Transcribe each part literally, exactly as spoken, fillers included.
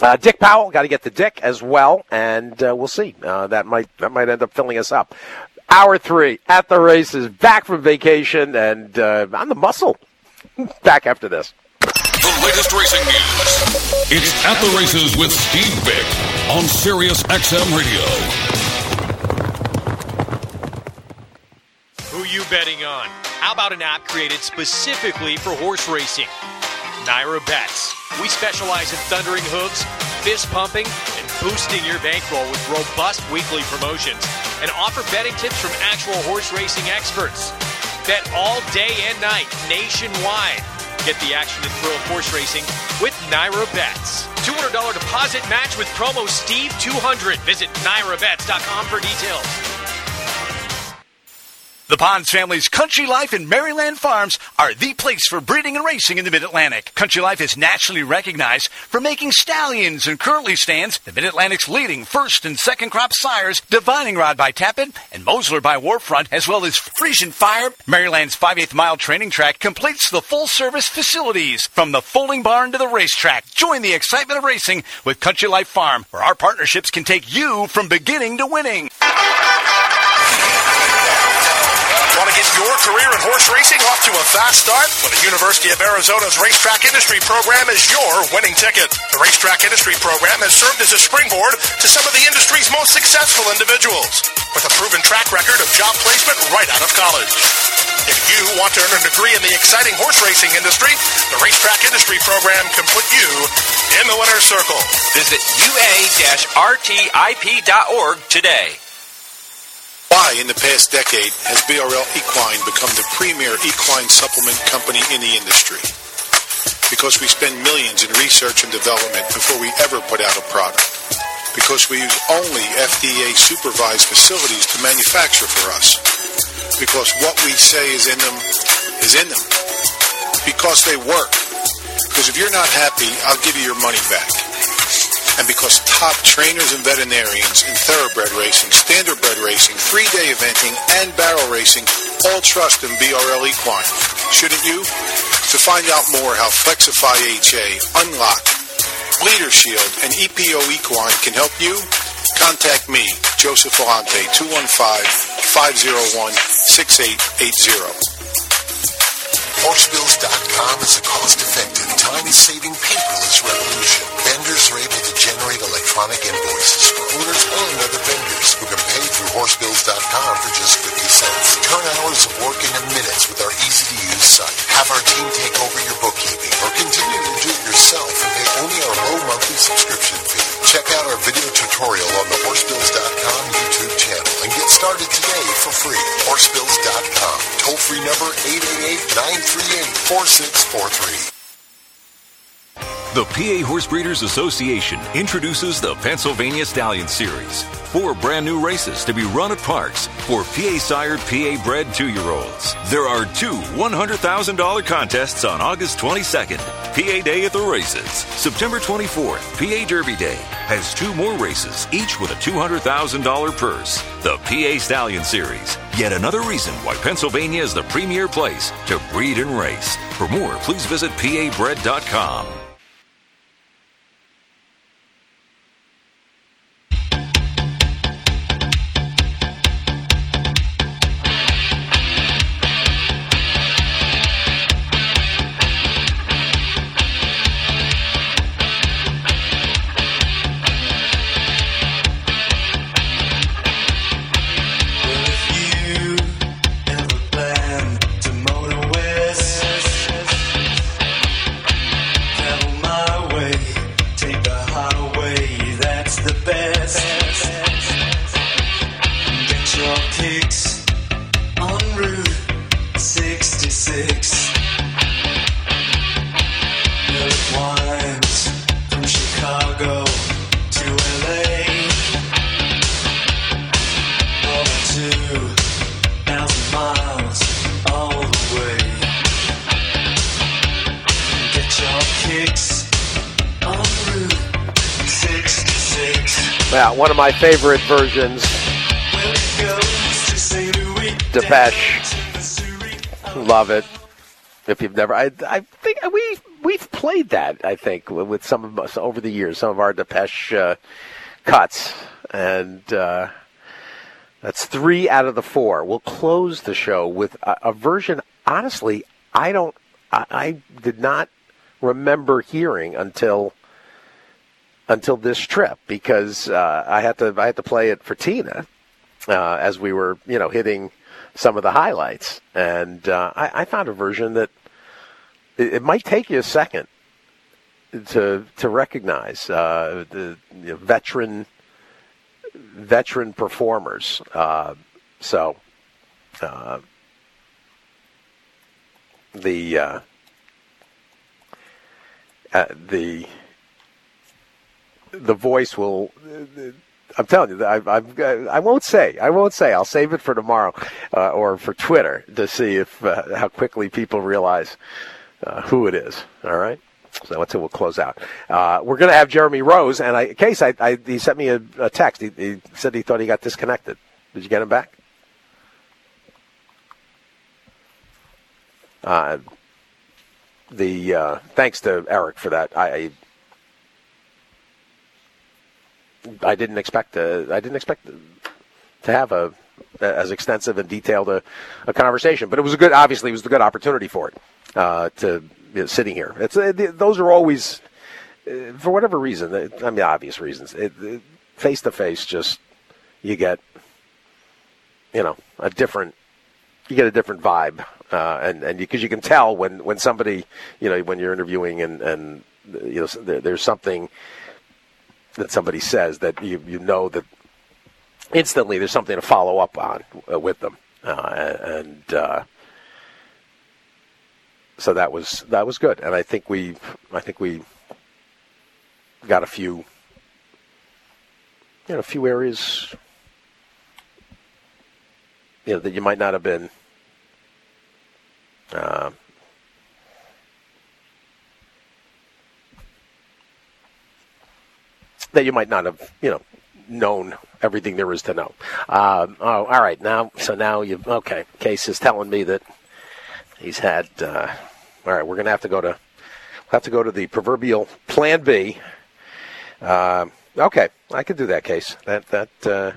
Uh, Dick Powell, got to get to Dick as well, and uh, we'll see. Uh, that might that might end up filling us up. Hour three at the races, back from vacation, and uh, on the muscle. Back after this. The latest racing news. It's At the Races with Steve Vick on Sirius X M Radio. Who you betting on? How about an app created specifically for horse racing? Naira Bets. We specialize in thundering hooves, fist pumping, and boosting your bankroll with robust weekly promotions and offer betting tips from actual horse racing experts. Bet all day and night nationwide. Get the action and thrill of horse racing with Naira Bets. two hundred dollars deposit match with promo Steve two hundred. Visit Naira Bets dot com for details. The Ponds family's Country Life and Maryland Farms are the place for breeding and racing in the Mid-Atlantic. Country Life is nationally recognized for making stallions and curly stands, the Mid-Atlantic's leading first and second crop sires, Divining Rod by Tappan and Mosler by Warfront, as well as Frisian Fire. Maryland's five-eighths mile training track completes the full-service facilities from the folding barn to the racetrack. Join the excitement of racing with Country Life Farm, where our partnerships can take you from beginning to winning. Want to get your career in horse racing off to a fast start? Well, the University of Arizona's Racetrack Industry Program is your winning ticket. The Racetrack Industry Program has served as a springboard to some of the industry's most successful individuals, with a proven track record of job placement right out of college. If you want to earn a degree in the exciting horse racing industry, the Racetrack Industry Program can put you in the winner's circle. Visit U A R T I P dot org today. Why, in the past decade, has B R L Equine become the premier equine supplement company in the industry? Because we spend millions in research and development before we ever put out a product. Because we use only F D A-supervised facilities to manufacture for us. Because what we say is in them is in them. Because they work. Because if you're not happy, I'll give you your money back. And because top trainers and veterinarians in thoroughbred racing, standardbred racing, three-day eventing, and barrel racing all trust in B R L Equine. Shouldn't you? To find out more how Flexify H A, Unlock, Leader Shield, and E P O Equine can help you, contact me, Joseph Volante, two one five, five oh one, six eight eight zero. Horse Bills dot com is a cost-effective, time-saving paperless revolution. Vendors are able to generate electronic invoices for owners and other vendors who can pay through Horse Bills dot com for just fifty cents. Turn hours of work into minutes with our easy-to-use site. Have our team take over your bookkeeping or continue to do it yourself and pay only our low monthly subscription fee. Check out our video tutorial on the Horse Bills dot com YouTube channel and get started today for free. Horse Bills dot com. Toll-free number eight eight eight, nine three eight, four six four three. The P A Horse Breeders Association introduces the Pennsylvania Stallion Series. Four brand new races to be run at parks for P A-sired, P A-bred two-year-olds. There are two one hundred thousand dollars contests on August twenty-second. P A Day at the races. September twenty-fourth, P A Derby Day has two more races, each with a two hundred thousand dollars purse. The P A Stallion Series. Yet another reason why Pennsylvania is the premier place to breed and race. For more, please visit P A bred dot com. Yeah, one of my favorite versions. Depeche. Love it. If you've never, I, I think we we've played that, I think, with some of us over the years, some of our Depeche uh, cuts, and uh, that's three out of the four. We'll close the show with a, a version. Honestly, I don't. I, I did not remember hearing until until this trip because uh, I had to. I had to play it for Tina uh, as we were, you know, hitting some of the highlights, and uh, I, I found a version that it, it might take you a second to to recognize uh, the you know, veteran veteran performers. Uh, so uh, the uh, uh, the the voice will. Uh, I'm telling you, I, I, I won't say. I won't say. I'll save it for tomorrow uh, or for Twitter to see if uh, how quickly people realize uh, who it is. All right. So that's it. We'll close out. Uh, we're going to have Jeremy Rose, and I, Case, I, I, he sent me a, a text. He, he said he thought he got disconnected. Did you get him back? Uh, the uh, thanks to Eric for that. I. I I didn't expect to. I didn't expect to have a as extensive and detailed a, a conversation, but it was a good. Obviously, it was a good opportunity for it. Uh, to you know, sitting here, it's uh, those are always uh, for whatever reason. I mean, obvious reasons. Face to face, just you get you know a different. You get a different vibe, uh, and and because you, you can tell when, when somebody you know when you're interviewing and and you know there, there's something that somebody says that you you know that instantly there's something to follow up on uh, with them, uh, and uh, so that was that was good. And I think we I think we got a few you know a few areas you know that you might not have been. Uh, that you might not have, you know, known everything there is to know. Um, oh, all right. Now, so now you okay. Case is telling me that he's had. Uh, all right, we're going to have to go to have to go to the proverbial Plan B. Uh, okay, I can do that, Case. That that. Uh,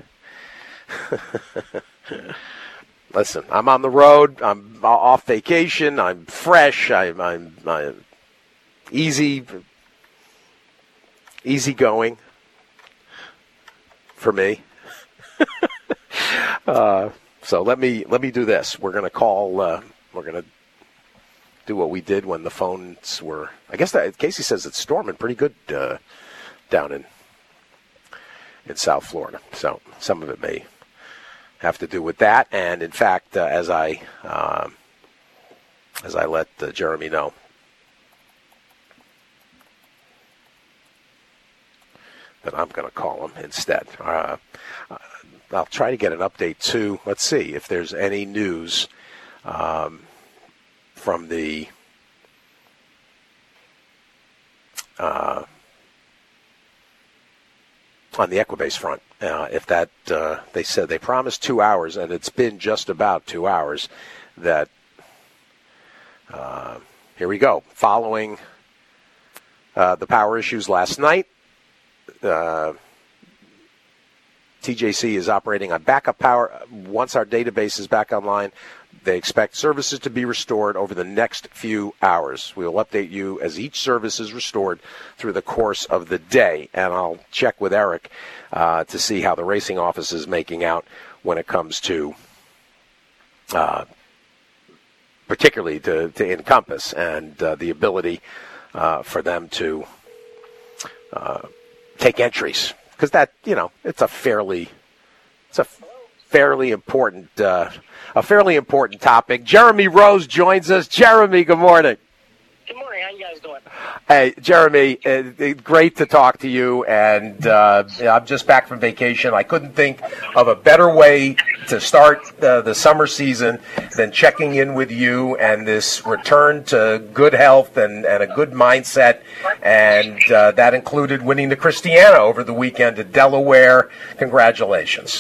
listen, I'm on the road. I'm off vacation. I'm fresh. I'm I'm, I'm easy. Easy going for me. uh, so let me let me do this. We're going to call. Uh, we're going to do what we did when the phones were. I guess that Casey says it's storming pretty good uh, down in in South Florida. So some of it may have to do with that. And in fact, uh, as I uh, as I let uh, Jeremy know. That I'm going to call him instead. Uh, I'll try to get an update too. Let's see if there's any news um, from the uh, on the Equibase front. Uh, if that uh, they said they promised two hours, and it's been just about two hours. That uh, here we go. Following uh, the power issues last night. Uh, T J C is operating on backup power. Once our database is back online, they expect services to be restored over the next few hours. We will update you as each service is restored through the course of the day. And I'll check with Eric uh, to see how the racing office is making out when it comes to uh, particularly to, to Encompass and uh, the ability uh, for them to uh, take entries, because that, you know, it's a fairly, it's a fairly important, uh, a fairly important topic. Jeremy Rose joins us. Jeremy, good morning. Good morning. How you guys doing? Hey, Jeremy, uh, great to talk to you. And uh, I'm just back from vacation. I couldn't think of a better way to start uh, the summer season than checking in with you and this return to good health and, and a good mindset. And uh, that included winning the Christiana over the weekend at Delaware. Congratulations.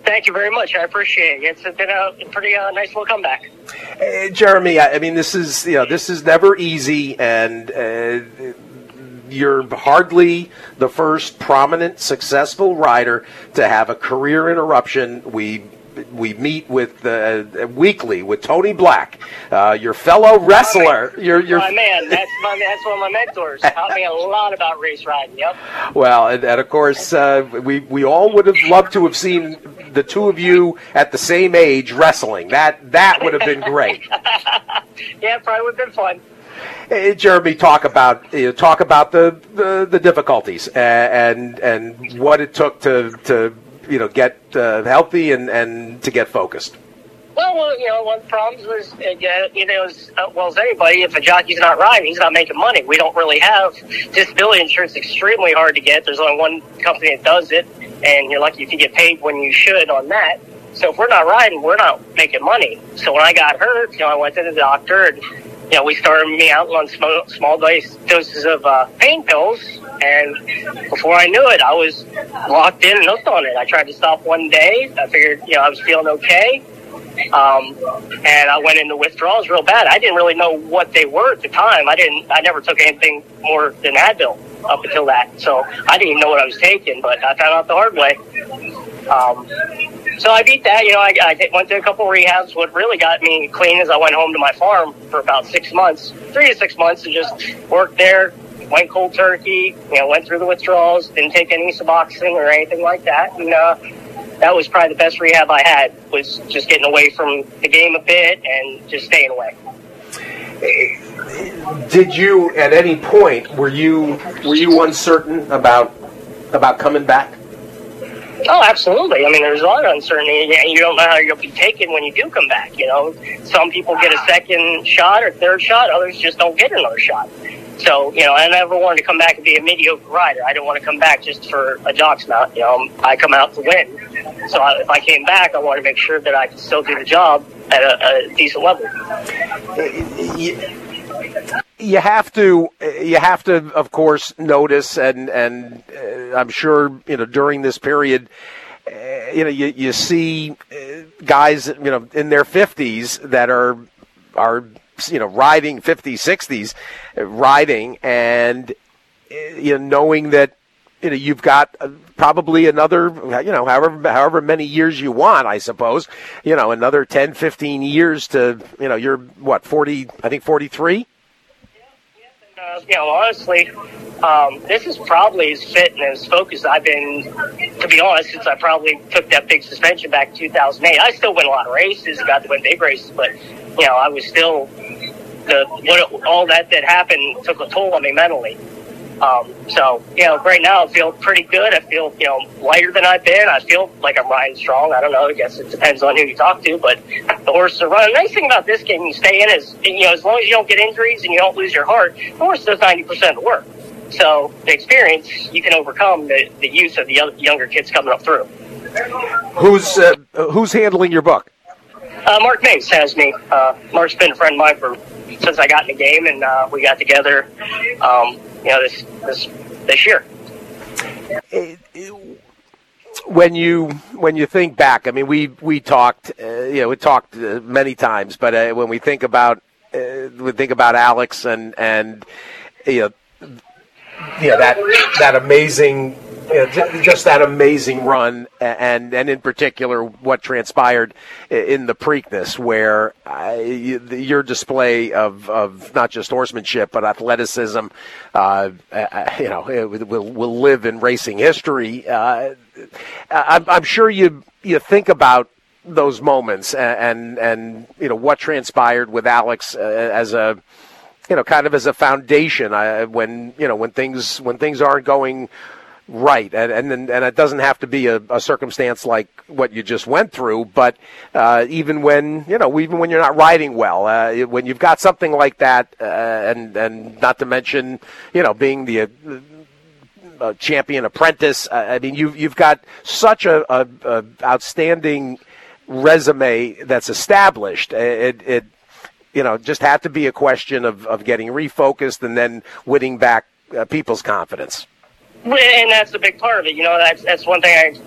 Thank you very much. I appreciate it. It's been a pretty uh, nice little comeback. Uh, Jeremy, I, I mean, this is you know this is never easy, and uh, you're hardly the first prominent, successful rider to have a career interruption. We we meet with uh, weekly with Tony Black, uh, your fellow wrestler. Your your my man. That's my that's one of my mentors. Taught me a lot about race riding. Yep. Well, and, and of course, uh, we we all would have loved to have seen the two of you at the same age wrestling. That that would have been great. Yeah, probably would have been fun. Hey, Jeremy, talk about you know, talk about the, the, the difficulties and and what it took to to you know get uh, healthy and, and to get focused. Well, well, you know, one of the problems was, uh, you know, as uh, well as anybody, if a jockey's not riding, he's not making money. We don't really have disability insurance. Extremely hard to get. There's only one company that does it, and you're lucky if you get paid when you should on that. So if we're not riding, we're not making money. So when I got hurt, you know, I went to the doctor, and you know, we started me out on small, small dose, doses of uh, pain pills, and before I knew it, I was locked in and hooked on it. I tried to stop one day. I figured, you know, I was feeling okay. Um, and I went into withdrawals real bad. I didn't really know what they were at the time. I didn't, I never took anything more than Advil up until that. So I didn't even know what I was taking, but I found out the hard way. Um, so I beat that, you know, I, I went to a couple rehabs. What really got me clean is I went home to my farm for about six months, three to six months and just worked there, went cold turkey, you know, went through the withdrawals, didn't take any Suboxone or anything like that. And, uh, that was probably the best rehab I had, was just getting away from the game a bit and just staying away. Did you, at any point, were you were you uncertain about about coming back? Oh, absolutely. I mean, there's a lot of uncertainty. You don't know how you'll be taken when you do come back. You know, some people get a second shot or third shot, others just don't get another shot. So, you know, I never wanted to come back and be a mediocre rider. I didn't want to come back just for a jock's mount. You know, I come out to win. So I, if I came back, I wanted to make sure that I could still do the job at a, a decent level. You have to, you have to, of course, notice, and and uh, I'm sure you know during this period, uh, you know, you you see uh, guys, you know, in their fifties that are are. you know, riding fifties, sixties, riding, and you know, knowing that you know you've got probably another, you know, however however many years you want, I suppose, you know, another ten, fifteen years to, you know, you're what, forty, I think forty-three? Uh, you know, honestly, um, this is probably as fit and as focused I've been, to be honest, since I probably took that big suspension back in two thousand eight. I still win a lot of races, got to win big races, but, you know, I was still, the what, all that that happened took a toll on me mentally. Um, so, you know, right now I feel pretty good. I feel, you know, lighter than I've been. I feel like I'm riding strong. I don't know. I guess it depends on who you talk to, but the horses are running. The nice thing about this game, you stay in is, you know, as long as you don't get injuries and you don't lose your heart, the horse does ninety percent of the work. So the experience, you can overcome the, the use of the younger kids coming up through. Who's, uh, who's handling your book? Uh, Mark Mace has me. Uh, Mark's been a friend of mine for, since I got in the game, and uh, we got together, um, you know, this this this year. When you when you think back, I mean, we we talked, uh, you know, we talked uh, many times, but uh, when we think about uh, we think about Alex and and you know, you know that that amazing. You know, just that amazing run, and and in particular what transpired in the Preakness, where uh, your display of, of not just horsemanship but athleticism, uh, uh, you know, will will live in racing history. Uh, I'm, I'm sure you you think about those moments and, and and you know what transpired with Alex uh, as a you know kind of as a foundation uh, when you know when things when things aren't going right, and and and it doesn't have to be a, a circumstance like what you just went through, but uh, even when you know, even when you're not riding well, uh, when you've got something like that, uh, and and not to mention, you know, being the uh, uh, champion apprentice. Uh, I mean, you've you've got such a, a, a outstanding resume that's established. It, it you know just had to be a question of of getting refocused and then winning back uh, people's confidence. And that's the big part of it. You know, that's that's one thing I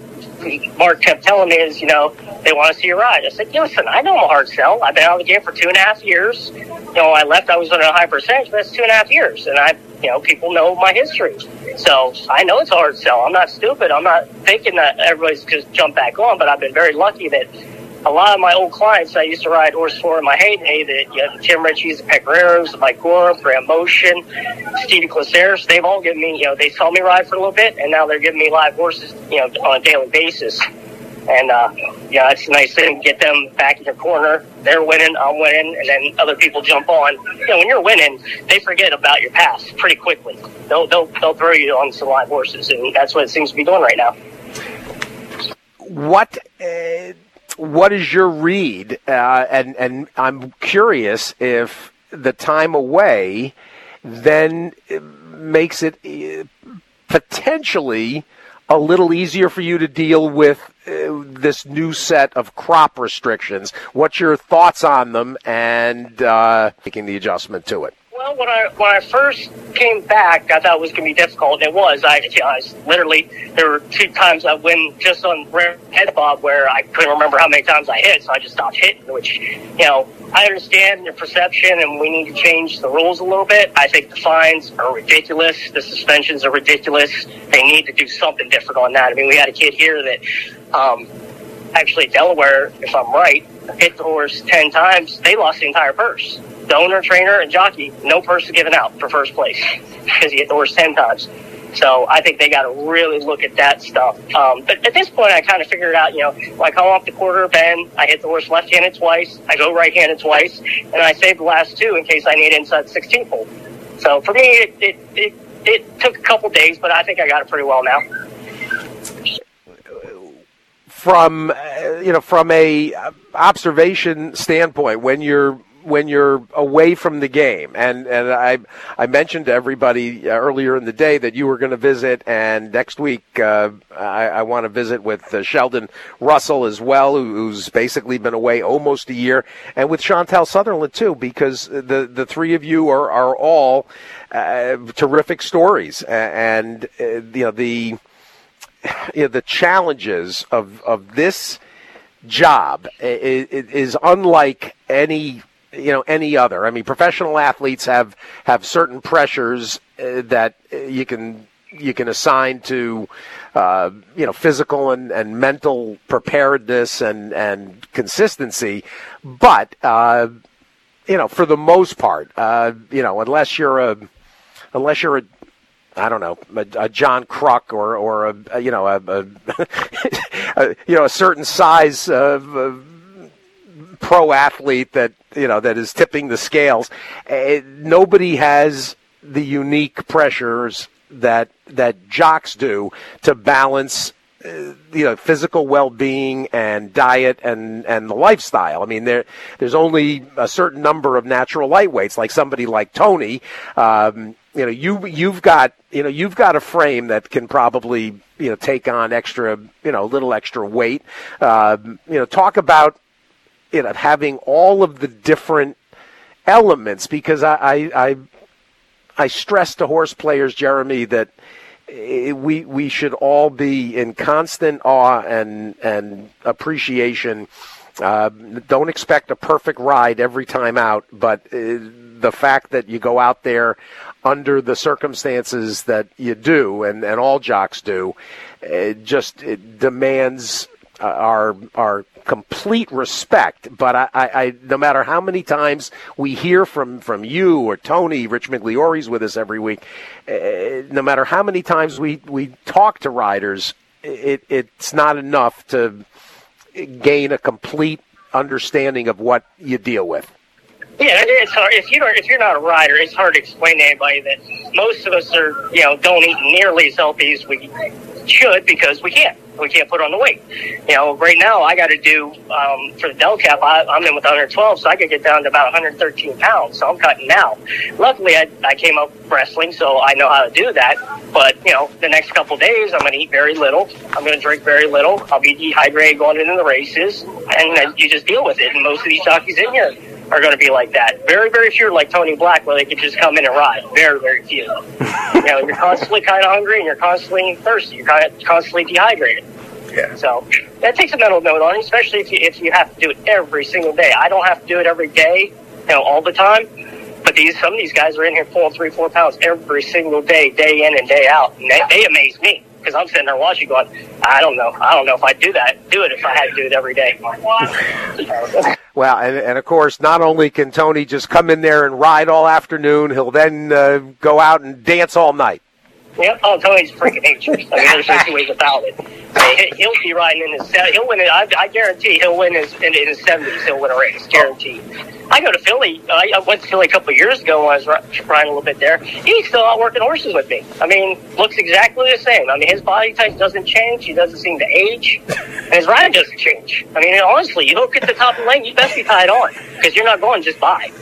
Mark kept telling me is, you know, they want to see you ride. I said, listen, I know I'm a hard sell. I've been out of the game for two and a half years. You know, I left, I was on a high percentage, but that's two and a half years. And I, you know, people know my history. So I know it's a hard sell. I'm not stupid. I'm not thinking that everybody's just jump back on, but I've been very lucky that a lot of my old clients I used to ride horse for in my heyday, that, you know, the Tim Ritchies, the Pecoreros, the Mike Gorham, Graham Motion, Stevie Claceres, they've all given me, you know, they saw me ride for a little bit, and now they're giving me live horses, you know, on a daily basis. And, uh, yeah, it's a nice thing to get them back in your corner. They're winning, I'm winning, and then other people jump on. You know, when you're winning, they forget about your past pretty quickly. They'll, they'll, they'll throw you on some live horses, and that's what it seems to be doing right now. What... Uh... What is your read? Uh, and, and I'm curious if the time away then makes it potentially a little easier for you to deal with uh, this new set of crop restrictions. What's your thoughts on them and uh, making the adjustment to it? Well, when I when I first came back, I thought it was going to be difficult, and it was. I, you know, I was literally, there were two times I went just on rare head bob where I couldn't remember how many times I hit, so I just stopped hitting, which, you know, I understand your perception, and we need to change the rules a little bit. I think the fines are ridiculous. The suspensions are ridiculous. They need to do something different on that. I mean, we had a kid here that, um, actually Delaware, if I'm right, hit the horse ten times. They lost the entire purse. The owner, trainer, and jockey, no purse is given out for first place because he hit the horse ten times. So I think they got to really look at that stuff. Um, but at this point, I kind of figured out, you know, when I come off the quarter bend, I hit the horse left-handed twice, I go right-handed twice, and I save the last two in case I need inside sixteenth hole. So for me, it, it, it, it took a couple days, but I think I got it pretty well now. From, uh, you know, from a observation standpoint, when you're when you're away from the game, and, and I I mentioned to everybody earlier in the day that you were going to visit, and next week uh, I, I want to visit with uh, Sheldon Russell as well, who, who's basically been away almost a year, and with Chantal Sutherland too, because the, the three of you are, are all uh, terrific stories, and uh, you know the you know, the challenges of of this job is, is unlike any you know any other. I mean, professional athletes have have certain pressures uh, that you can you can assign to uh, you know physical and, and mental preparedness and and consistency, but uh, you know for the most part, uh, you know unless you're a unless you're a I don't know, a, a John Kruk or or a, a you know a, a, a you know a certain size of uh, pro athlete that you know that is tipping the scales. Uh, nobody has the unique pressures that that jocks do to balance uh, you know physical well-being and diet and and the lifestyle. I mean, there there's only a certain number of natural lightweights, like somebody like Tony. Um, You know, you you've got you know you've got a frame that can probably you know take on extra you know a little extra weight. Uh, you know, talk about you know having all of the different elements, because I I I, I stress to horse players, Jeremy, that we we should all be in constant awe and and appreciation. Uh, don't expect a perfect ride every time out, but uh, the fact that you go out there under the circumstances that you do, and, and all jocks do, it just it demands uh, our our complete respect. But I, I, I, no matter how many times we hear from, from you or Tony, Rich Migliori's with us every week, uh, no matter how many times we, we talk to riders, it, it's not enough to gain a complete understanding of what you deal with. Yeah, it's hard. If you don't, if you're not a rider, it's hard to explain to anybody that most of us are, you know, don't eat nearly as healthy as we should because we can't. We can't put on the weight. You know, right now I got to do um, for the Del Cap. I, I'm in with one twelve, so I could get down to about one thirteen pounds. So I'm cutting now. Luckily, I, I came up wrestling, so I know how to do that. But you know, the next couple of days, I'm going to eat very little. I'm going to drink very little. I'll be dehydrated going into the races, and uh, you just deal with it. And most of these jockeys in here are going to be like that. Very, very few are like Tony Black, where they can just come in and ride. Very, very few. You know, you're constantly kind of hungry and you're constantly thirsty. You're kind of constantly dehydrated. Yeah. So that takes a mental note on you, especially if you if you have to do it every single day. I don't have to do it every day, you know, all the time. But these some of these guys are in here pulling three, four pounds every single day, day in and day out, and they, they amaze me because I'm sitting there watching, going, I don't know, I don't know if I'd do that, do it if I had to do it every day. Well, and, and of course, not only can Tony just come in there and ride all afternoon, he'll then uh, go out and dance all night. Yep. Oh, Tony's freaking dangerous. I mean, there's no two ways about it. I mean, he'll be riding in his he'll win it. I, I guarantee he'll win his in, in his seventies. He'll win a race, guaranteed. I go to Philly. I, I went to Philly a couple of years ago when I was riding a little bit there. He's still out working horses with me. I mean, looks exactly the same. I mean, his body type doesn't change. He doesn't seem to age, and his riding doesn't change. I mean, honestly, you look at the top of the lane, you best be tied on because you're not going just by.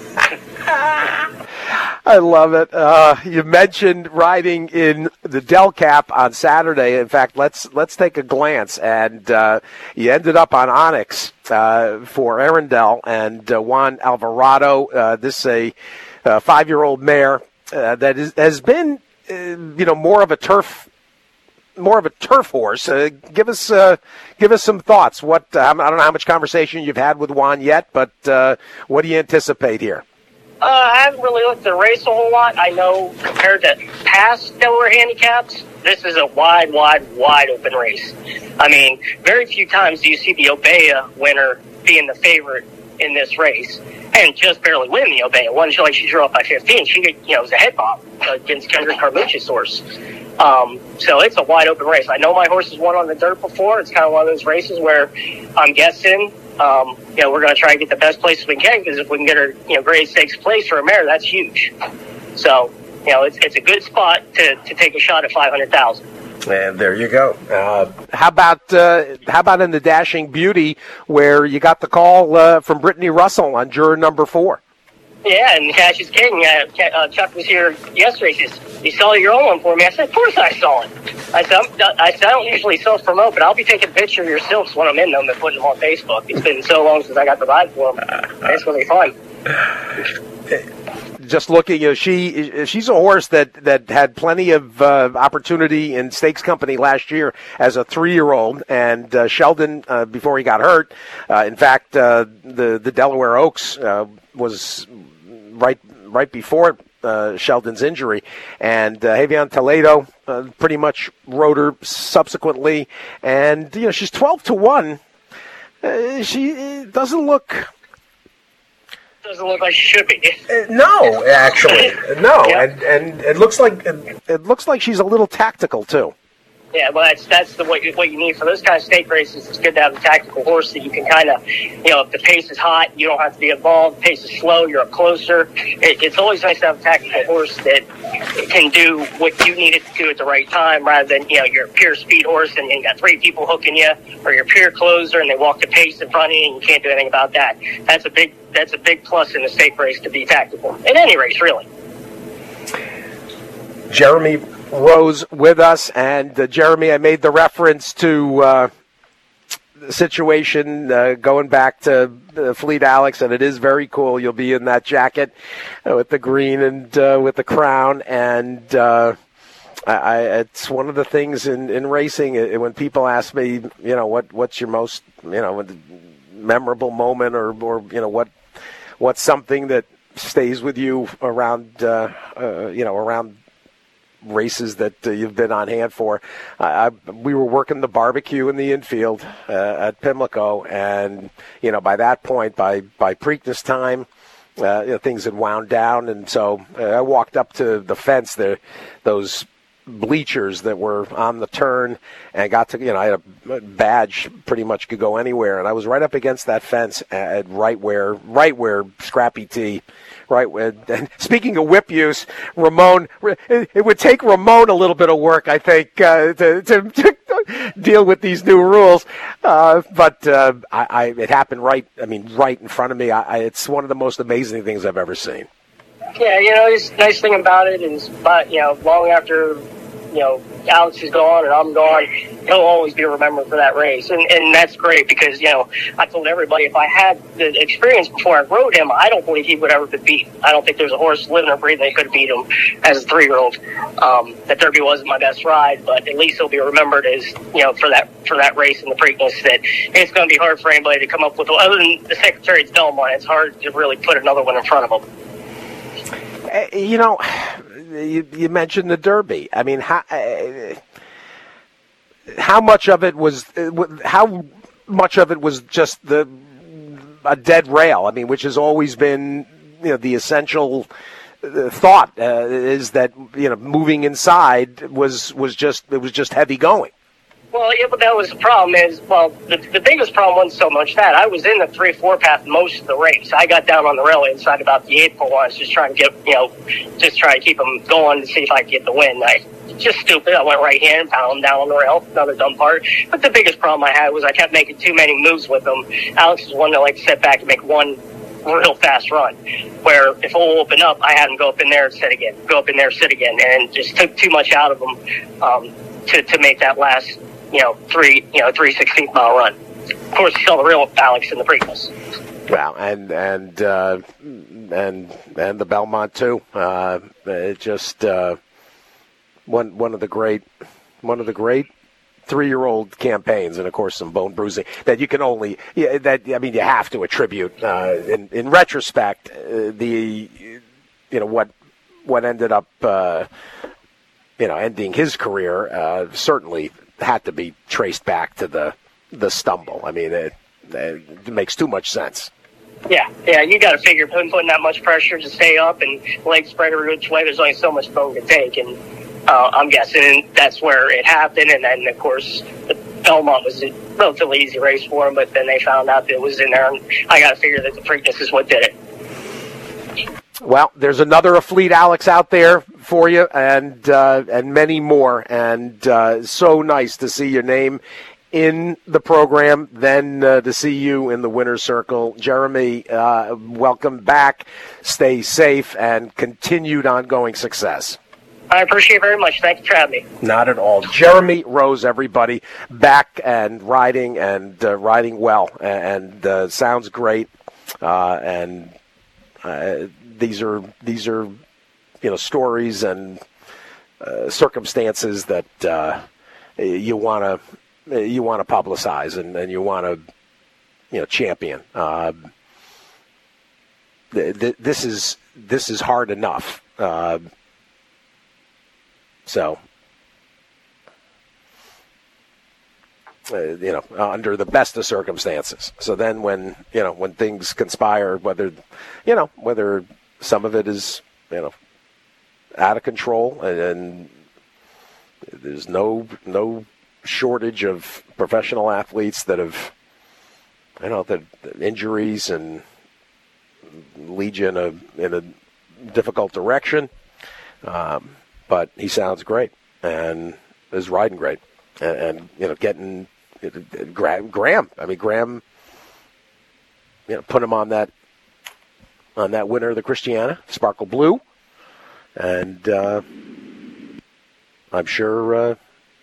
I love it. Uh, you mentioned riding in the Del Cap on Saturday. In fact, let's let's take a glance. And uh, you ended up on Onyx uh, for Arundel and uh, Juan Alvarado. Uh, this is a uh, five-year-old mare uh, that is, has been, uh, you know, more of a turf. More of a turf horse. Uh, give us, uh, give us some thoughts. What uh, I don't know how much conversation you've had with Juan yet, but uh, what do you anticipate here? Uh, I haven't really looked at the race a whole lot. I know compared to past that were handicaps, this is a wide, wide, wide open race. I mean, very few times do you see the Obeah winner being the favorite in this race and just barely win the Obeah. One, like she drew up by fifteen. She, you know, was a head bob against Kendrick Carlucci's horse. Um, so it's a wide open race. I know my horse has won on the dirt before. It's kind of one of those races where I'm guessing, um, you know, we're going to try to get the best places we can because if we can get her, you know, grade stakes place for a mare, that's huge. So, you know, it's it's a good spot to, to take a shot at five hundred thousand. And there you go. Uh, how about uh, how about in the Dashing Beauty where you got the call uh, from Brittany Russell on juror number four? Yeah, and Cash is King. Uh, uh, Chuck was here yesterday. He says, you saw your own one for me. I said, of course I saw it. I said, I'm, I said, I don't usually self-promote, but I'll be taking a picture of your silks when I'm in them and putting them on Facebook. It's been so long since I got to ride for them. It's going to be fun. Just looking, you know, she she's a horse that, that had plenty of uh, opportunity in Stakes Company last year as a three-year-old, and uh, Sheldon, uh, before he got hurt, uh, in fact, uh, the the Delaware Oaks uh, was right right before uh, Sheldon's injury, and uh, Javion Toledo uh, pretty much rode her subsequently, and you know she's twelve to one. Uh, she doesn't look. Doesn't look like she should be. Uh, no, actually, no, yeah. and and it looks like it looks like she's a little tactical too. Yeah, well, that's that's the what you, what you need for those kind of stake races. It's good to have a tactical horse that you can kind of, you know, if the pace is hot, you don't have to be involved. The pace is slow, you're up closer. It, it's always nice to have a tactical horse that can do what you need it to do at the right time, rather than, you know, you're a pure speed horse and you got three people hooking you, or you're a pure closer and they walk the pace in front of you and you can't do anything about that. That's a big that's a big plus in the stake race to be tactical in any race, really. Jeremy Rose with us, and uh, Jeremy, I made the reference to uh, the situation uh, going back to uh, Fleet Alex, and it is very cool. You'll be in that jacket uh, with the green and uh, with the crown, and uh, I, I, it's one of the things in, in racing it, when people ask me, you know, what what's your most, you know, memorable moment, or, or you know, what what's something that stays with you around, uh, uh, you know, around races that uh, you've been on hand for. Uh, I, we were working the barbecue in the infield uh, at Pimlico, and you know, by that point, by by Preakness time, uh, you know, things had wound down, and so uh, I walked up to the fence there, those bleachers that were on the turn, and got to, you know, I had a badge, pretty much could go anywhere, and I was right up against that fence at right where right where Scrappy T. Right. And speaking of whip use, Ramon, it would take Ramon a little bit of work, I think, uh, to, to, to deal with these new rules. Uh, but uh, I, I, it happened right, I mean, right in front of me. I, I, it's one of the most amazing things I've ever seen. Yeah, you know, the nice thing about it is, but, you know, long after you know, Alex is gone and I'm gone, he'll always be remembered for that race. And, and that's great because, you know, I told everybody if I had the experience before I rode him, I don't believe he would ever be beat. I don't think there's a horse living or breathing that could beat him as a three-year-old. Um, that Derby wasn't my best ride, but at least he'll be remembered as, you know, for that for that race in the Preakness. That it's going to be hard for anybody to come up with, other than the Secretary's Belmont, it's hard to really put another one in front of him. Uh, you know, you, you mentioned the Derby. I mean, how, uh, how much of it was uh, how much of it was just the a dead rail? I mean, which has always been, you know, the essential uh, thought uh, is that, you know, moving inside was was just it was just heavy going. Well, yeah, but that was the problem is, well, the, the biggest problem wasn't so much that. I was in the three four path most of the race. I got down on the rail inside about the eighth pole. I was just trying to get, you know, just trying to keep them going to see if I could get the win. I just stupid. I went right hand, pound them down on the rail. Another dumb part. But the biggest problem I had was I kept making too many moves with them. Alex is one that likes to sit back and make one real fast run, where if he'll open up, I had him go up in there and sit again, go up in there, sit again, and just took too much out of him um, to, to make that last, you know, three, you know, three sixteenth mile run. Of course, you saw the real Alex in the Preakness. Wow, and and uh, and and the Belmont too. Uh, it just uh, one one of the great one of the great three-year-old campaigns, and of course some bone bruising that you can only yeah, that I mean you have to attribute uh, in in retrospect uh, the you know what what ended up uh, you know ending his career uh, certainly had to be traced back to the the stumble. I mean, it, it makes too much sense. Yeah, yeah, you got to figure putting, putting that much pressure to stay up and legs spread every which way. There's only so much bone to take, and uh, I'm guessing that's where it happened. And then, of course, the Belmont was a relatively easy race for him, but then they found out that it was in there, and I got to figure that the Preakness is what did it. Well, there's another Afleet Alex out there for you, and uh, and many more. And uh, so nice to see your name in the program, then uh, to see you in the winner's circle. Jeremy, uh, welcome back. Stay safe and continued ongoing success. I appreciate it very much. Thank you for having me. Not at all. Jeremy Rose, everybody, back and riding and uh, riding well, and uh, sounds great. Uh, and uh, these are these are you know stories and uh, circumstances that uh, you want to you want to publicize and, and you want to you know champion. Uh, th- th- this is this is hard enough. Uh, so. Uh, you know, uh, under the best of circumstances. So then when, you know, when things conspire, whether, you know, whether some of it is, you know, out of control and, and there's no no shortage of professional athletes that have, you know, that injuries and lead you in a, in a difficult direction. Um, but he sounds great and is riding great. And, and you know, getting Graham, Graham. I mean, Graham. You know, put him on that on that winner of the Christiana, Sparkle Blue, and uh, I'm sure uh,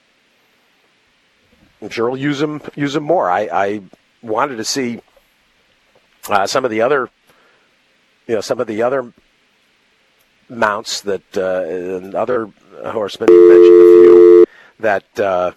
I'm sure he'll use him use him more. I, I wanted to see uh, some of the other, you know, some of the other mounts that uh, and other horsemen. You mentioned a few that. Uh,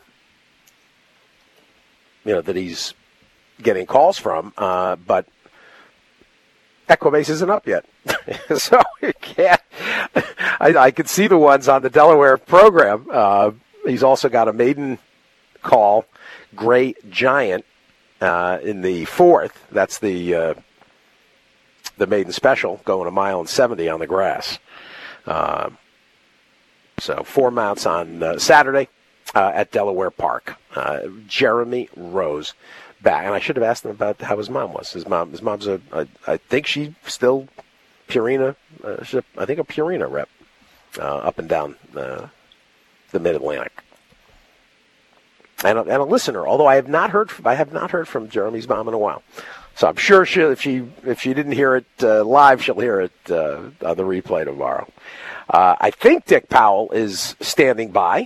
you know, that he's getting calls from, uh, but Equibase isn't up yet. So you can't, I, I could see the ones on the Delaware program. Uh, he's also got a maiden call, Great Giant, uh, in the fourth. That's the, uh, the maiden special, going a mile and seventy on the grass. Uh, so four mounts on uh, Saturday. Uh, at Delaware Park, uh, Jeremy Rose back, and I should have asked him about how his mom was. His mom, his mom's a, a I think she still Purina, uh, she's a, I think a Purina rep, uh, up and down uh, the Mid Atlantic, and a, and a listener. Although I have not heard, from, I have not heard from Jeremy's mom in a while. So I'm sure she, if she if she didn't hear it uh, live, she'll hear it uh, on the replay tomorrow. Uh, I think Dick Powell is standing by.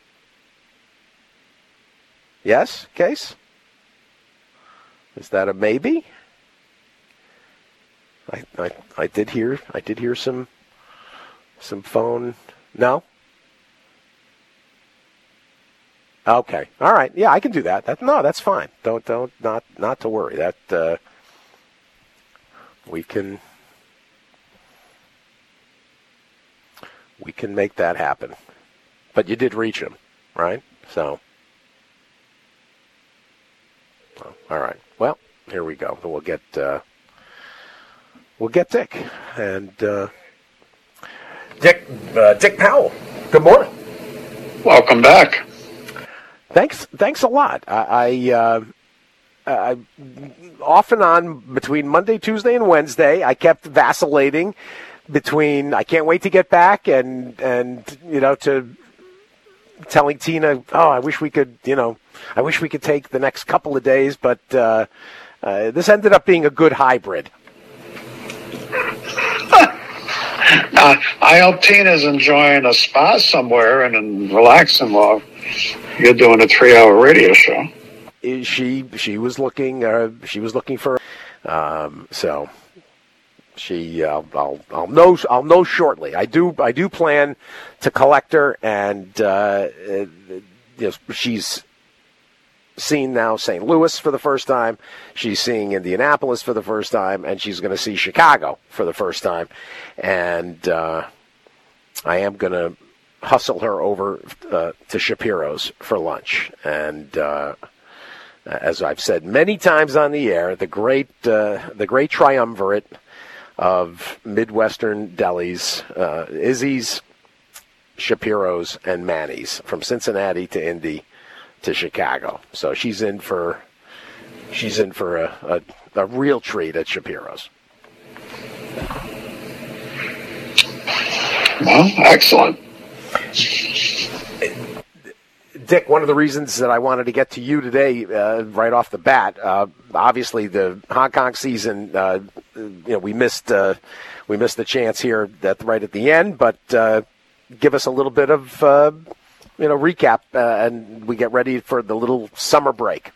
Yes, Case? Is that a maybe? I, I I did hear I did hear some some phone. No? Okay. All right. Yeah, I can do that. That no, that's fine. Don't don't not not to worry. That uh, we can we can make that happen. But you did reach him, right? So oh, all right. Well, here we go. We'll get uh, we'll get Dick and uh, Dick uh, Dick Powell. Good morning. Welcome back. Thanks, thanks a lot. I, I, uh, I off and on between Monday, Tuesday, and Wednesday, I kept vacillating between I can't wait to get back and and you know to telling Tina, oh, I wish we could, you know, I wish we could take the next couple of days, but uh, uh, this ended up being a good hybrid. Uh, I hope Tina's enjoying a spa somewhere and, and relaxing while you're doing a three-hour radio show. She she was looking uh, she was looking for um, so she uh, I'll I'll know I'll know shortly. I do I do plan to collect her, and uh, you know, she's seen now Saint Louis for the first time. She's seeing Indianapolis for the first time, and she's going to see Chicago for the first time. And uh, I am going to hustle her over uh, to Shapiro's for lunch. And uh, as I've said many times on the air, the great uh, the great triumvirate of Midwestern delis, uh, Izzy's, Shapiro's, and Manny's, from Cincinnati to Indy to Chicago. So she's in for she's in for a, a, a real treat at Shapiro's. Well, excellent. Dick, one of the reasons that I wanted to get to you today, uh, right off the bat, uh, obviously the Hong Kong season, uh, you know, we missed uh, we missed the chance here at right at the end, but uh, give us a little bit of uh, you know recap, uh, and we get ready for the little summer break.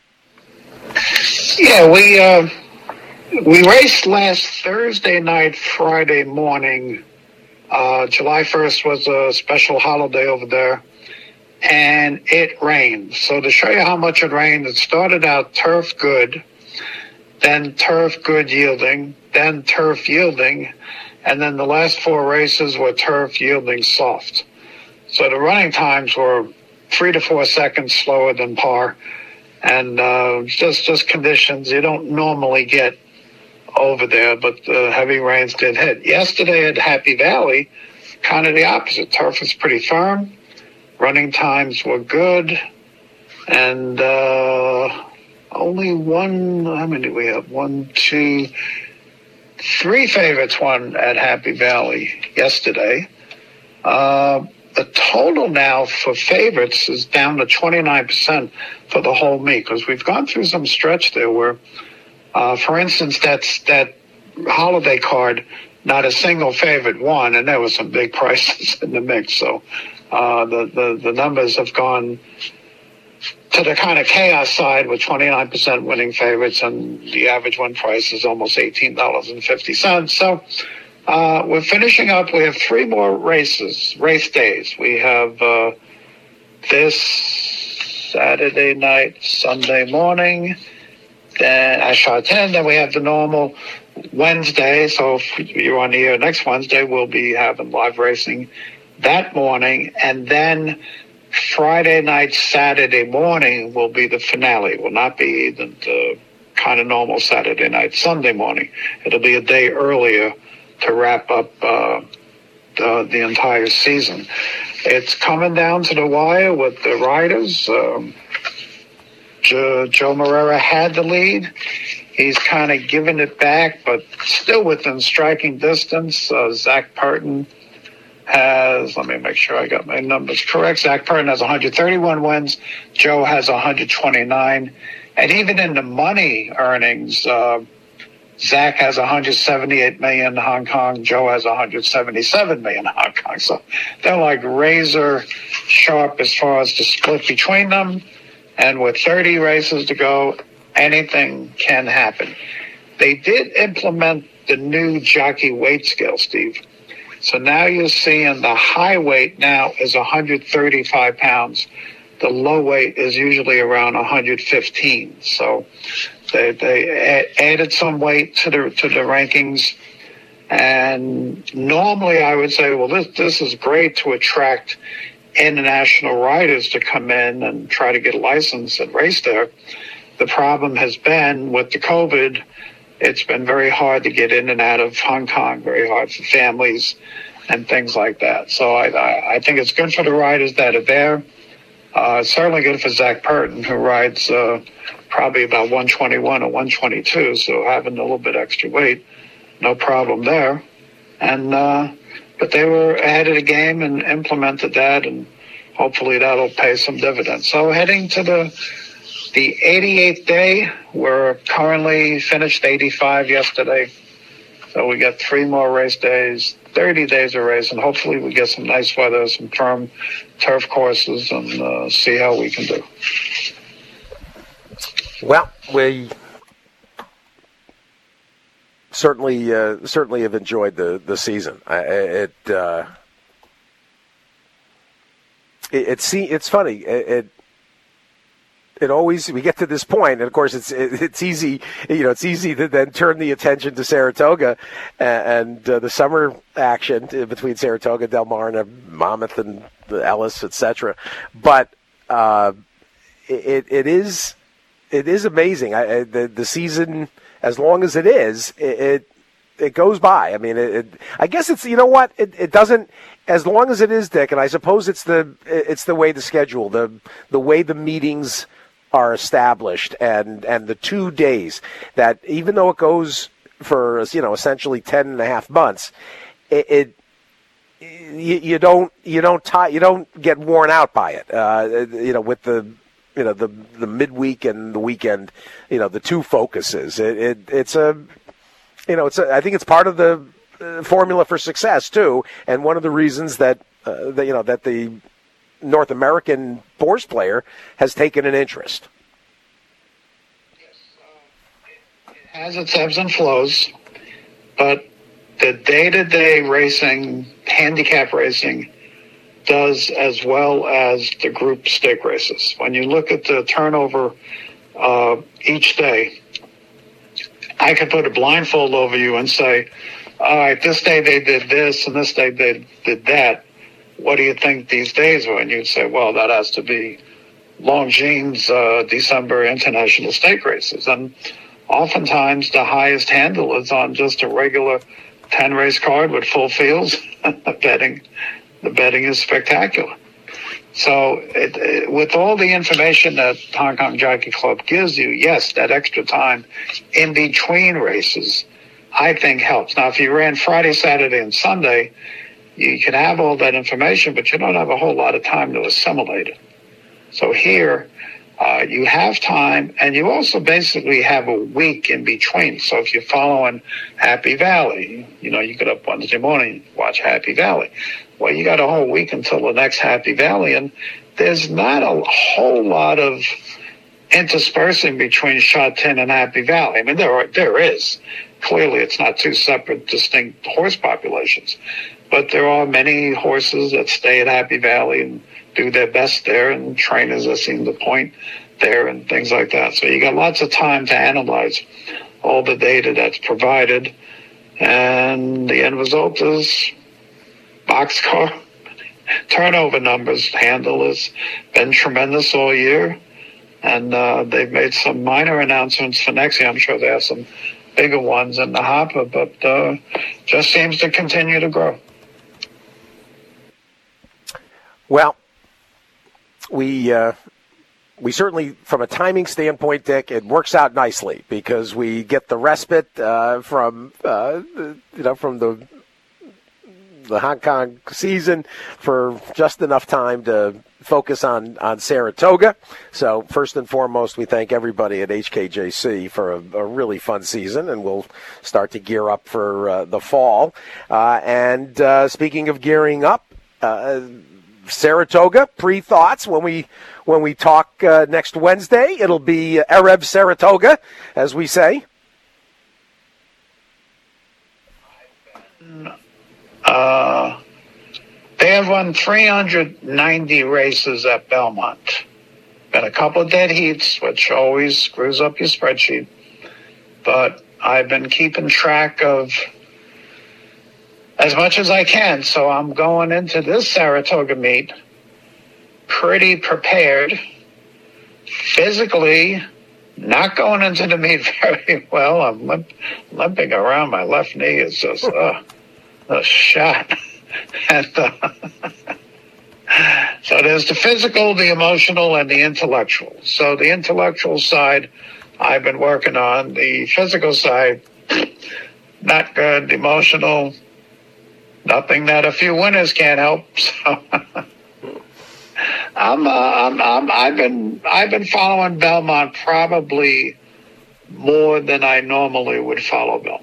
Yeah, we uh, we raced last Thursday night, Friday morning. Uh, July first was a special holiday over there, and it rained. So to show you how much it rained, it started out turf good, then turf good yielding, then turf yielding, and then the last four races were turf yielding soft. So the running times were three to four seconds slower than par, and uh, just just conditions you don't normally get over there, but the heavy rains did hit. Yesterday at Happy Valley, kind of the opposite. Turf was pretty firm. Running times were good. And uh, only one, how many do we have? One, two, three favorites won at Happy Valley yesterday. Uh, the total now for favorites is down to twenty-nine percent for the whole meet, because we've gone through some stretch there where Uh, for instance, that's that holiday card, not a single favorite won, and there were some big prices in the mix. So uh, the, the, the numbers have gone to the kind of chaos side with twenty-nine percent winning favorites, and the average win price is almost eighteen dollars and fifty cents. So uh, we're finishing up. We have three more races, race days. We have uh, this Saturday night, Sunday morning, then I shot ten. Then we have the normal Wednesday. So if you're on the air next Wednesday, we'll be having live racing that morning. And then Friday night, Saturday morning will be the finale. It will not be the, the kind of normal Saturday night, Sunday morning. It'll be a day earlier to wrap up uh, the, the entire season. It's coming down to the wire with the riders. Um, Joe, Joe Moreira had the lead. He's kind of given it back, but still within striking distance. Uh, Zach Purton has, let me make sure I got my numbers correct. Zach Purton has one hundred thirty-one wins. Joe has one hundred twenty-nine. And even in the money earnings, uh, Zach has one hundred seventy-eight million in Hong Kong. Joe has one hundred seventy-seven million in Hong Kong. So they're like razor sharp as far as the split between them. And with thirty races to go, anything can happen. They did implement the new jockey weight scale, Steve. So now you're seeing the high weight now is one hundred thirty-five pounds. The low weight is usually around one hundred fifteen. So they they a- added some weight to the to the rankings. And normally I would say, well, this this is great to attract international riders to come in and try to get a license and race there. The problem has been with the COVID, it's been very hard to get in and out of Hong Kong, very hard for families and things like that. So I, I, I think it's good for the riders that are there. Uh, it's certainly good for Zach Purton, who rides uh, probably about one twenty-one or one twenty-two, so having a little bit extra weight, no problem there. And uh, but they were ahead of the game and implemented that, and hopefully that'll pay some dividends. So heading to the the eighty-eighth day, we're currently finished eighty-five yesterday. So we got three more race days, thirty days of race, and hopefully we get some nice weather, some firm turf courses, and uh, see how we can do. Well, we certainly uh, certainly have enjoyed the, the season. I, it, uh, it it see it's funny. It, it It always we get to this point, and of course it's it, it's easy, you know, it's easy to then turn the attention to Saratoga and, and uh, the summer action between Saratoga, Del Mar, and Monmouth, and the Ellis, et cetera. But uh, it it is it is amazing. I, the the season, as long as it is, it it, it goes by. I mean, it, it, I guess it's you know what it, it doesn't. As long as it is, Dick, and I suppose it's the it's the way the schedule, the the way the meetings are established, and, and the two days that even though it goes for, you know, essentially ten and a half months, it, it you, you don't you don't tie, you don't get worn out by it. Uh, you know, with the you know the the midweek and the weekend, you know, the two focuses. It, it it's a you know it's a, I think it's part of the uh, formula for success too, and one of the reasons that uh, that you know that the North American horse player has taken an interest. Yes, uh, it, it has its ebbs and flows, but the day-to-day racing, handicap racing, does as well as the group stake races. When you look at the turnover uh, each day, I could put a blindfold over you and say, all right, this day they did this and this day they did that. What do you think these days were? And you'd say, well, that has to be Longines uh, December international stake races. And oftentimes the highest handle is on just a regular ten-race card with full fields. the betting, the betting is spectacular. So it, it, with all the information that Hong Kong Jockey Club gives you, yes, that extra time in between races, I think helps. Now, if you ran Friday, Saturday, and Sunday, you can have all that information, but you don't have a whole lot of time to assimilate it. So here, uh, you have time, and you also basically have a week in between. So if you're following Happy Valley, you know, you get up Wednesday morning, watch Happy Valley. Well, you got a whole week until the next Happy Valley, and there's not a whole lot of interspersing between Sha Tin and Happy Valley. I mean, there are, there is. Clearly, it's not two separate, distinct horse populations. But there are many horses that stay at Happy Valley and do their best there, and trainers that seem to point there and things like that. So you got lots of time to analyze all the data that's provided. And the end result is boxcar turnover numbers. Handle has been tremendous all year. And uh, they've made some minor announcements for next year. I'm sure they have some bigger ones in the hopper, but uh, just seems to continue to grow. Well, we uh, we certainly, from a timing standpoint, Dick, it works out nicely because we get the respite uh, from uh, you know from the the Hong Kong season for just enough time to focus on, on Saratoga. So first and foremost, we thank everybody at H K J C for a, a really fun season, and we'll start to gear up for uh, the fall. Uh, and uh, speaking of gearing up, uh, Saratoga, pre-thoughts when we when we talk uh, next Wednesday. It'll be Erev Saratoga, as we say. Uh, they have won three hundred ninety races at Belmont. Been a couple of dead heats, which always screws up your spreadsheet. But I've been keeping track of as much as I can. So I'm going into this Saratoga meet pretty prepared. Physically, not going into the meet very well. I'm limp, limping around. My left knee is just uh, a shot. and, uh, so there's the physical, the emotional, and the intellectual. So the intellectual side I've been working on. The physical side, not good. Emotional, nothing that a few winners can't help. So I'm, uh, I'm, I'm, I've been, I've been following Belmont probably more than I normally would follow Belmont.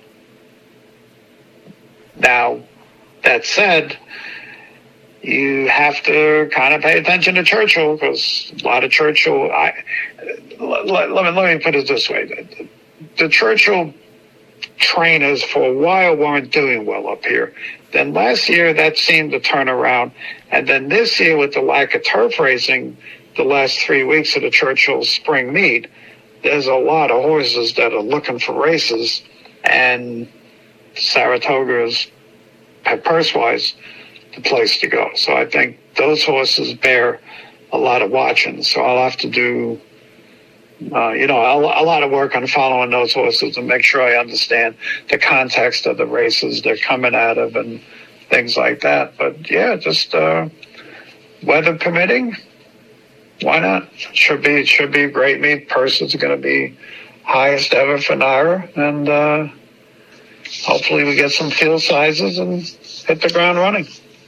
Now, that said, you have to kind of pay attention to Churchill, because a lot of Churchill. I let, let me let me put it this way: the, the Churchill trainers for a while weren't doing well up here. Then last year that seemed to turn around, and then this year with the lack of turf racing, the last three weeks of the Churchill spring meet, there's a lot of horses that are looking for races, and Saratoga is, purse-wise, the place to go. So I think those horses bear a lot of watching. So I'll have to do, uh, you know, a, a lot of work on following those horses and make sure I understand the context of the races they're coming out of and things like that. But yeah, just uh, weather permitting, why not? Should be it should be a great meet. Purse is going to be highest ever for Naira, and uh, hopefully we get some field sizes and hit the ground running.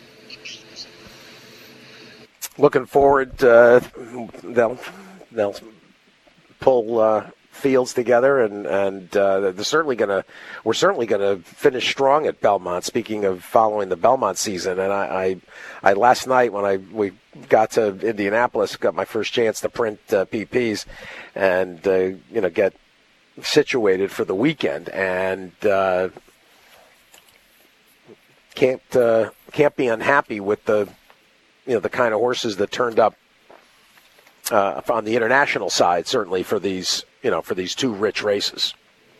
Looking forward. Uh, they'll they'll pull uh, fields together, and and uh, they're certainly gonna. We're certainly gonna finish strong at Belmont. Speaking of following the Belmont season, and I, I, I last night when I we got to Indianapolis, got my first chance to print uh, P Ps, and uh, you know get situated for the weekend, and uh, can't uh, can't be unhappy with the. You know, the kind of horses that turned up uh, on the international side, certainly for these, you know, for these two rich races.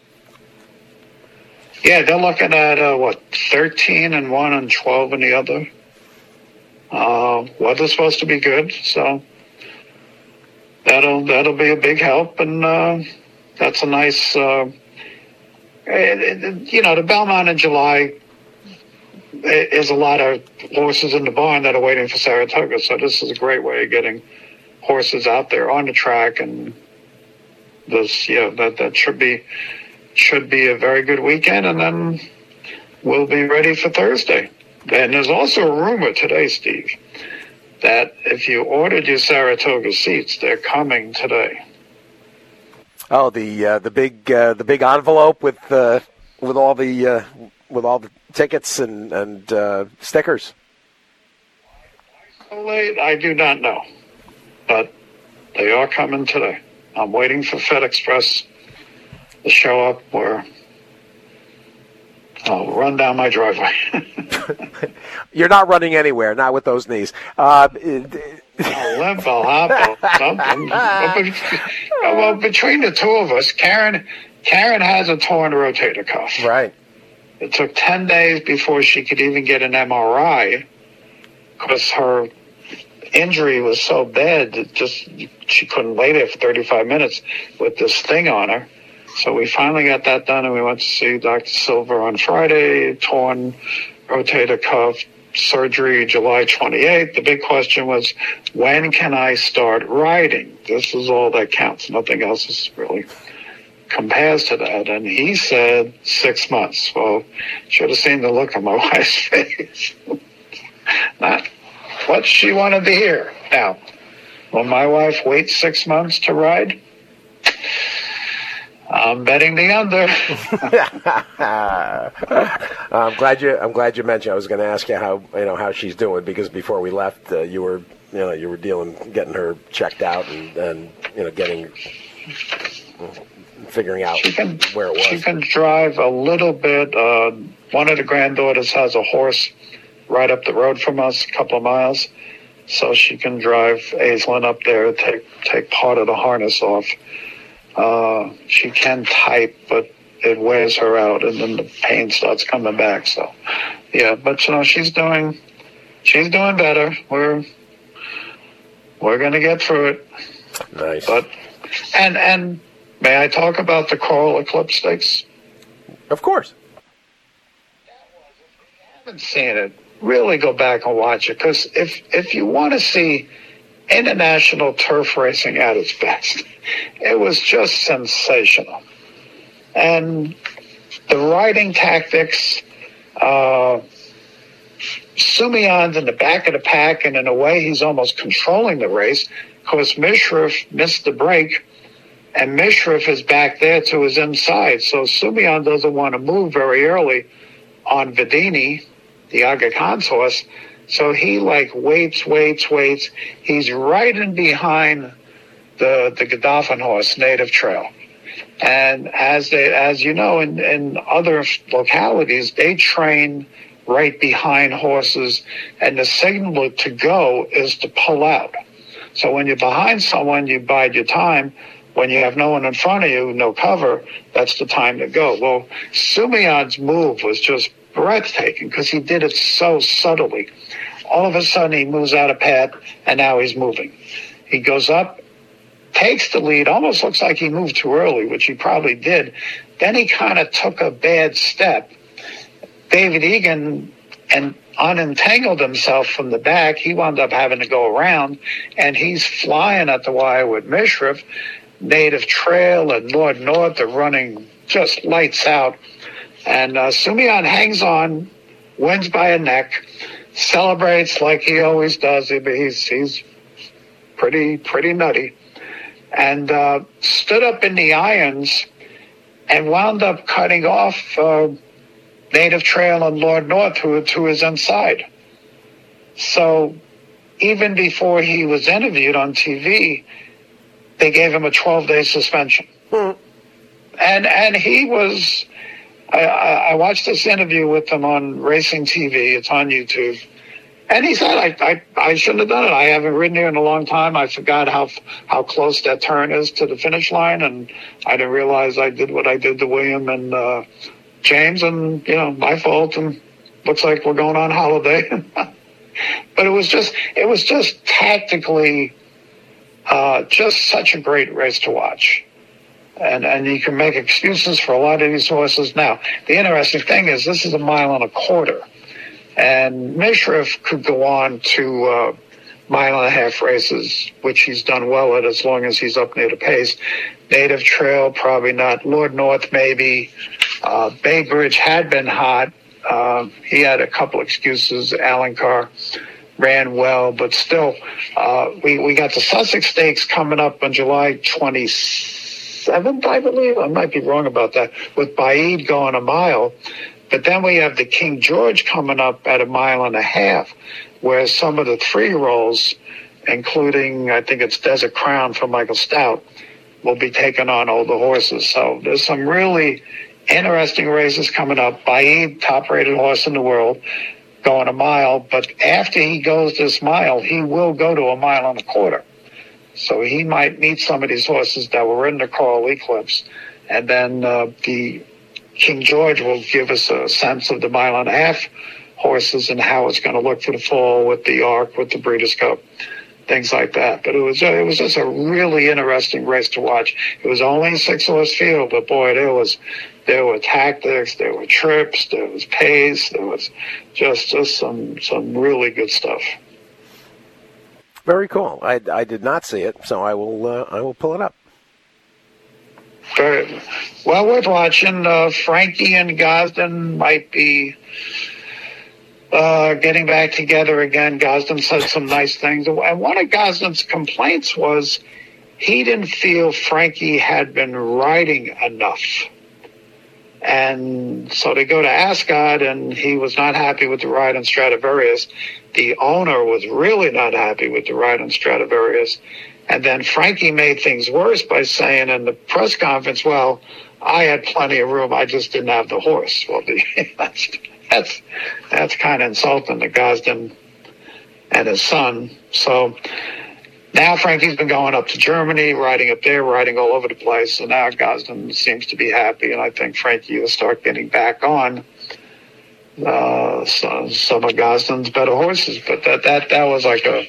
Yeah, they're looking at uh, what thirteen and one and twelve in the other. Uh, weather's supposed to be good, so that'll that'll be a big help, and uh, that's a nice. Uh, it, it, you know, the Belmont in July. There's a lot of horses in the barn that are waiting for Saratoga, so this is a great way of getting horses out there on the track, and this, yeah, that that should be should be a very good weekend, and then we'll be ready for Thursday. And there's also a rumor today, Steve, that if you ordered your Saratoga seats, they're coming today. Oh, the uh, the big uh, the big envelope with uh, with all the uh, with all the tickets and and uh, stickers. So late, I do not know, but they are coming today. I'm waiting for FedExpress to show up, where I'll run down my driveway. You're not running anywhere, not with those knees. Uh, I'll limp, I'll hop, I'll something. Well, between the two of us, Karen, Karen has a torn rotator cuff. Right. It took ten days before she could even get an M R I, because her injury was so bad that just she couldn't lay there for thirty-five minutes with this thing on her. So we finally got that done, and we went to see Doctor Silver on Friday. Torn rotator cuff, surgery July twenty-eighth. The big question was, when can I start riding? This is all that counts. Nothing else is really compares to that. And he said six months. Well, should have seen the look on my wife's face. Not what she wanted to hear. Now, will my wife wait six months to ride? I'm betting the under. I'm glad you. I'm glad you mentioned. I was going to ask you how you know how she's doing, because before we left, uh, you were you know you were dealing, getting her checked out, and, and you know getting figuring out she can, where it was. She can drive a little bit. Uh, one of the granddaughters has a horse right up the road from us, a couple of miles, so she can drive Aislinn up there, take take part of the harness off. Uh, she can type, but it wears her out, and then the pain starts coming back. So, yeah, but you know, she's doing, she's doing better. We're, we're gonna get through it. Nice. But, and and may I talk about the Coral Eclipse Stakes? Of course. I haven't seen it. Really go back and watch it, because if if you want to see international turf racing at its best, it was just sensational. And the riding tactics, uh, Soumillon's in the back of the pack, and in a way he's almost controlling the race, because Mishriff missed the break, and Mishriff is back there to his inside. So Soumillon doesn't want to move very early on Vedini, the Aga Khan's horse. So he like waits, waits, waits. He's right in behind the the Godolphin horse, Native Trail. And as they, as you know, in, in other localities, they train right behind horses, and the signal to go is to pull out. So when you're behind someone, you bide your time. When you have no one in front of you, no cover, that's the time to go. Well, Soumillon's move was just breathtaking, because he did it so subtly. All of a sudden, he moves out of path, and now he's moving. He goes up, takes the lead, almost looks like he moved too early, which he probably did. Then he kind of took a bad step. David Egan and unentangled himself from the back. He wound up having to go around, and he's flying at the wire with Mishriff. Native Trail and Lord North are running just lights out. And uh, Soumillon hangs on, wins by a neck, celebrates like he always does. He's he's pretty pretty nutty, and uh, stood up in the irons and wound up cutting off uh, Native Trail and Lord North, who to his inside. So even before he was interviewed on T V, they gave him a twelve-day suspension, hmm. and and he was. I, I watched this interview with him on Racing T V. It's on YouTube. And he said, I, I, I shouldn't have done it. I haven't ridden here in a long time. I forgot how how close that turn is to the finish line, and I didn't realize I did what I did to William and uh, James, and, you know, my fault, and looks like we're going on holiday. But it was just, it was just tactically uh, just such a great race to watch. And and you can make excuses for a lot of these horses. Now, the interesting thing is this is a mile and a quarter. And Mishriff could go on to uh, mile and a half races, which he's done well at as long as he's up near the pace. Native Trail, probably not. Lord North, maybe. Uh, Bay Bridge had been hot. Uh, he had a couple excuses. Alan Carr ran well, but still, uh, we, we got the Sussex Stakes coming up on July twenty-seventh, I believe. I might be wrong about that, with Baid going a mile. But then we have the King George coming up at a mile and a half, where some of the three-year-olds, including, I think it's Desert Crown for Michael Stout, will be taking on older horses. So there's some really interesting races coming up. Baid, top-rated horse in the world, going a mile. But after he goes this mile, he will go to a mile and a quarter. So he might meet some of these horses that were in the Coral Eclipse. And then uh, the King George will give us a sense of the mile and a half horses and how it's going to look for the fall with the Arc, with the Breeders' Cup, things like that. But it was uh, it was just a really interesting race to watch. It was only a six-horse field, but boy, there was there were tactics, there were trips, there was pace, there was just just some some really good stuff. Very cool. I, I did not see it, so I will uh, I will pull it up. Very well worth watching. Uh, Frankie and Gosden might be uh, getting back together again. Gosden said some nice things. And one of Gosden's complaints was he didn't feel Frankie had been riding enough. And so they go to Ascot, and he was not happy with the ride on Stradivarius. The owner was really not happy with the ride on Stradivarius. And then Frankie made things worse by saying in the press conference, well, I had plenty of room, I just didn't have the horse. Well, the, that's that's, that's kind of insulting to Gosden and his son. So now Frankie's been going up to Germany, riding up there, riding all over the place. So now Gosden seems to be happy, and I think Frankie will start getting back on uh, some, some of Gosden's better horses. But that that, that was like a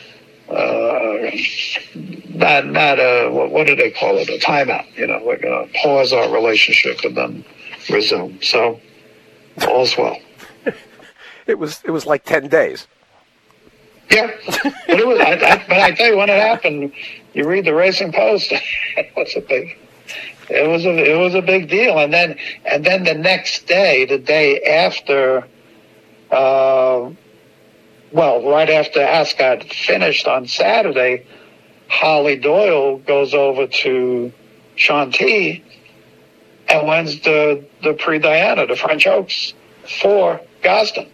uh, not not a what, what do they call it? A timeout. You know, we're gonna pause our relationship and then resume. So all's well. It was it was like ten days. Yeah, but it was. I, I, but I tell you, when it happened, you read the Racing Post. It was a big. It was a. It was a big deal. And then, and then the next day, the day after, uh, well, right after Ascot finished on Saturday, Holly Doyle goes over to Chantilly and wins the the Prix Diana, the French Oaks, for Gosden.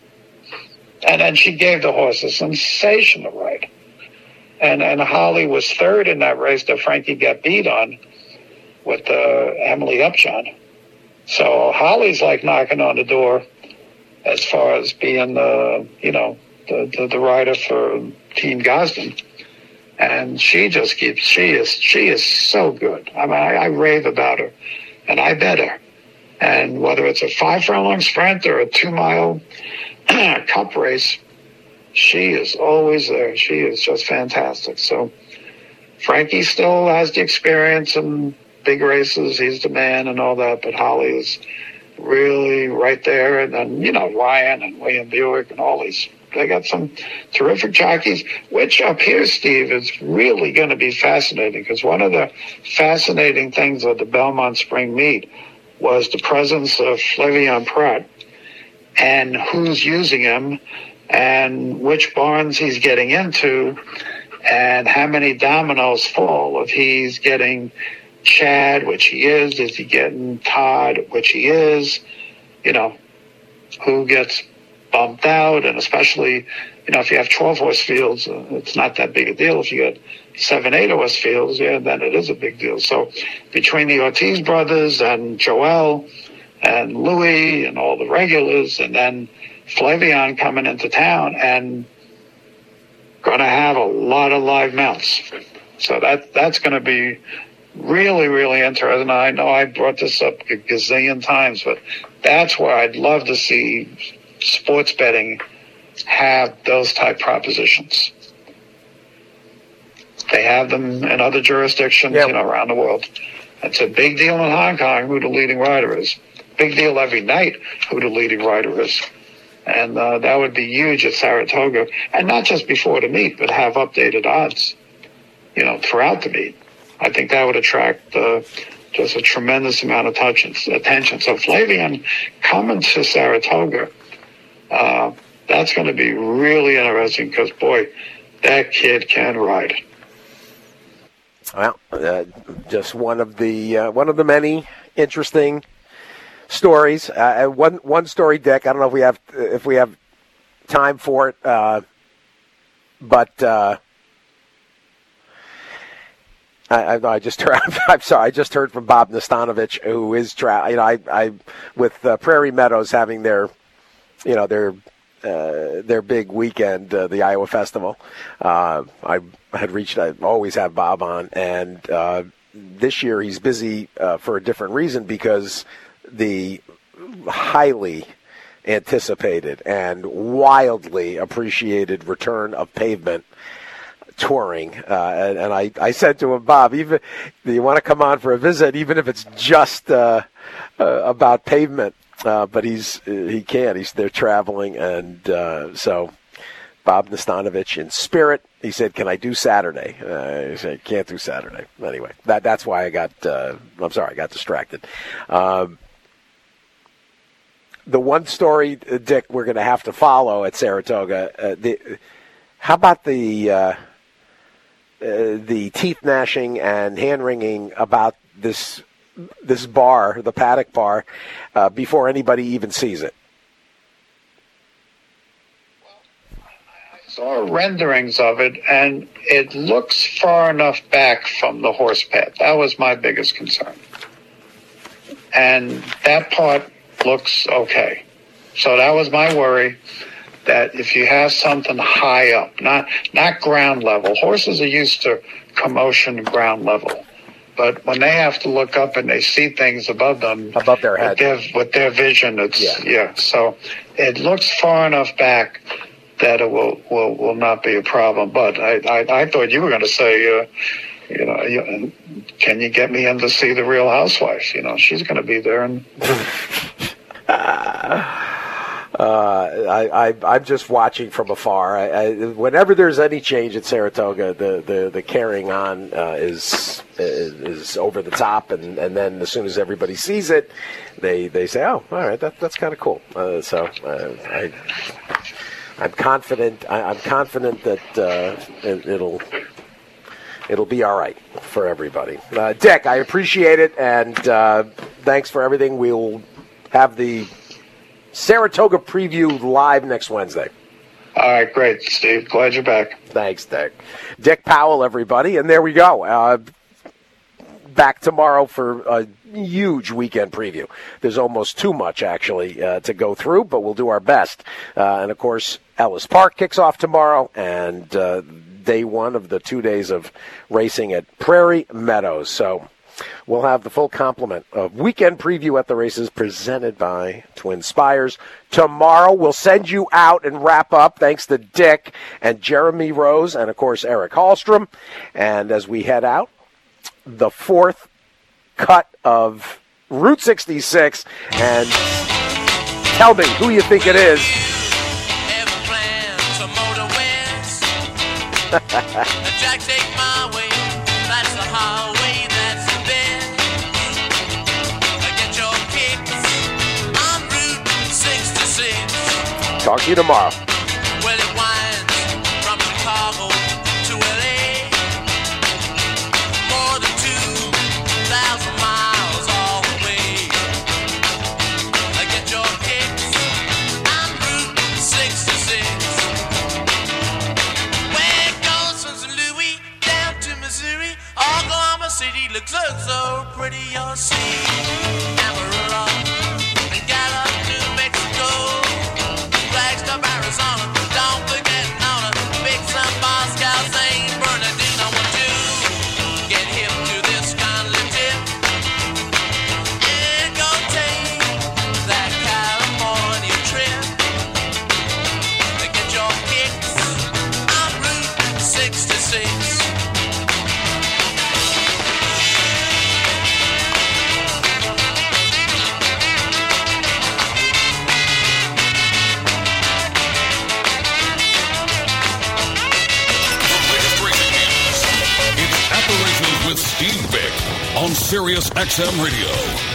And then she gave the horse a sensational ride. And and Holly was third in that race that Frankie got beat on with uh, Emily Upjohn. So Holly's like knocking on the door as far as being the, you know, the, the, the rider for Team Gosden. And she just keeps, she is, she is so good. I mean, I, I rave about her and I bet her. And whether it's a five furlong sprint or a two mile cup race, she is always there. She is just fantastic. So Frankie still has the experience in big races. He's the man and all that, but Holly is really right there. And then, you know, Ryan and William Buick and all these, they got some terrific jockeys, which up here, Steve, is really going to be fascinating, because one of the fascinating things of the Belmont Spring Meet was the presence of Flavien Prat and who's using him and which barns he's getting into and how many dominoes fall. If he's getting Chad, which he is, is he getting Todd, which he is, you know, who gets bumped out. And especially, you know, if you have twelve horse fields, uh, it's not that big a deal. If you get seven, eight horse fields, yeah, then it is a big deal. So between the Ortiz brothers and Joel and Louis and all the regulars, and then Flavien coming into town and going to have a lot of live mounts. So that that's going to be really, really interesting. I know I brought this up a gazillion times, but that's where I'd love to see sports betting have those type propositions. They have them in other jurisdictions, yep. you know, around the world. It's a big deal in Hong Kong who the leading rider is. Big deal every night who the leading rider is. And uh, that would be huge at Saratoga. And not just before the meet, but have updated odds, you know, throughout the meet. I think that would attract uh, just a tremendous amount of touch and attention. So Flavien coming to Saratoga, uh, that's going to be really interesting because, boy, that kid can ride. Well, uh, just one of the uh, one of the many interesting stories. Uh, one one story, Dick. I don't know if we have if we have time for it, uh, but uh, I, I, I just heard. I'm sorry. I just heard from Bob Nastanovich, who is tra- you know I I with uh, Prairie Meadows having their you know their uh, their big weekend, uh, the Iowa Festival. Uh, I had reached. I always have Bob on, and uh, this year he's busy uh, for a different reason because the highly anticipated and wildly appreciated return of pavement touring. Uh, and, and I, I said to him, Bob, even do you want to come on for a visit, even if it's just uh, uh, about pavement? Uh, but he's he can't. He's they're traveling, and uh, so Bob Nastanovich in spirit. He said, "Can I do Saturday?" Uh, I said, "Can't do Saturday." Anyway, that that's why I got. Uh, I'm sorry, I got distracted. Um, the one story, uh, Dick, we're going to have to follow at Saratoga. Uh, the, how about the uh, uh, the teeth gnashing and hand wringing about this this bar, the Paddock Bar, uh, before anybody even sees it? Saw renderings of it, and it looks far enough back from the horse path. That was my biggest concern. And that part looks okay. So that was my worry, that if you have something high up, not not ground level. Horses are used to commotion ground level. But when they have to look up and they see things above them, above their head, with their, with their vision, it's, yeah. yeah. So it looks far enough back that it will, will, will not be a problem. But I, I, I thought you were going to say, uh, you know, you, can you get me in to see the Real Housewives? You know, she's going to be there. And uh, I, I, I'm just watching from afar. I, I, whenever there's any change at Saratoga, the, the, the carrying on uh, is, is is over the top, and, and then as soon as everybody sees it, they they say, "Oh, all right, that, that's kind of cool." Uh, so uh, I. I'm confident. I, I'm confident that uh, it, it'll it'll be all right for everybody. Uh, Dick, I appreciate it, and uh, thanks for everything. We'll have the Saratoga preview live next Wednesday. All right, great, Steve. Glad you're back. Thanks, Dick. Dick Powell, everybody, and there we go. Uh, back tomorrow for a huge weekend preview. There's almost too much, actually, uh, to go through, but we'll do our best. Uh, and, of course, Ellis Park kicks off tomorrow, and uh, day one of the two days of racing at Prairie Meadows. So we'll have the full complement of weekend preview at the races presented by Twin Spires. Tomorrow we'll send you out and wrap up, thanks to Dick and Jeremy Rose and, of course, Eric Hallstrom. And as we head out, the fourth cut of Route sixty-six, and tell me who you think it is. Jack, take my way. That's the highway, that's the bend. Get your kicks on Route sixty-six. Talk to you tomorrow. Well, it winds from Chicago to L A. More than two thousand miles all the way. Get your kicks on Route sixty-six. Oklahoma City looks, looks so pretty, you'll see. Amarillo and Gallup, New Mexico, Flagstaff, Arizona. Don't forget Nona, Big Sun, Moscow, Saint Bernardino. Want you get hip to this kind of tip and go take that California trip. Get your kicks on Route sixty-six. With Steve Vick on Sirius X M Radio.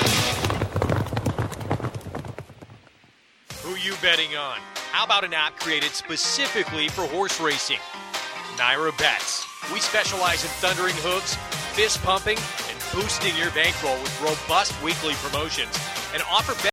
Who you betting on? How about an app created specifically for horse racing? Naira Bets. We specialize in thundering hooves, fist pumping, and boosting your bankroll with robust weekly promotions and offer